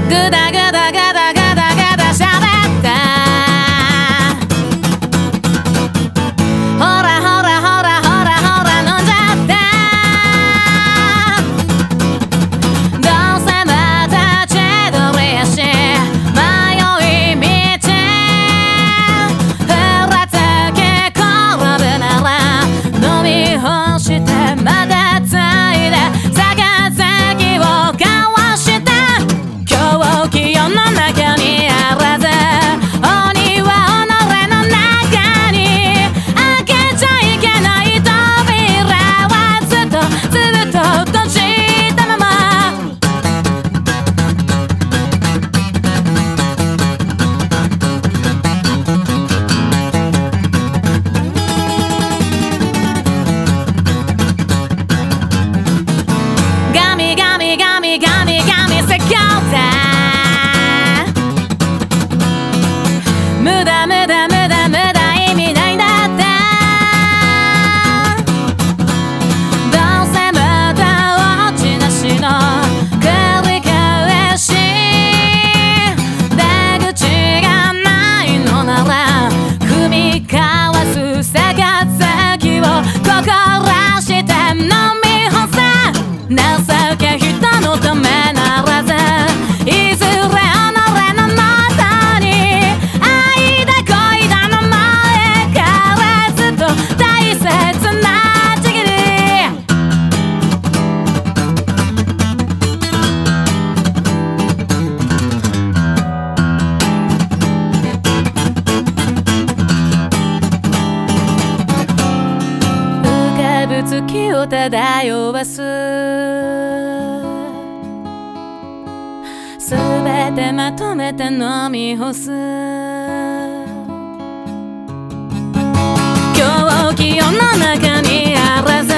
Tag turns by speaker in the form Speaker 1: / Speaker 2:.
Speaker 1: ぐだぐだぐだぐだぐだしゃべってほらほらほらほらほら飲んじゃってどうせまた千鳥足迷い道ふらつき転ぶなら飲み干してまたついで杯を交わして狂気世の中にあらず鬼は己の中に開けちゃいけない扉はずっと閉じたままガミガミガミガミガミ説教だ無駄無駄無駄無駄意味ないんだってどうせまた落ちなしの繰り返し出口がないのなら踏み交わす杯を心して飲み干せ情け人のためならずいずれ己の元に愛だ恋だの前からずっと大切なちぎり浮かぶ月を漂わすすべてまとめて飲み干す狂気世の中にあらず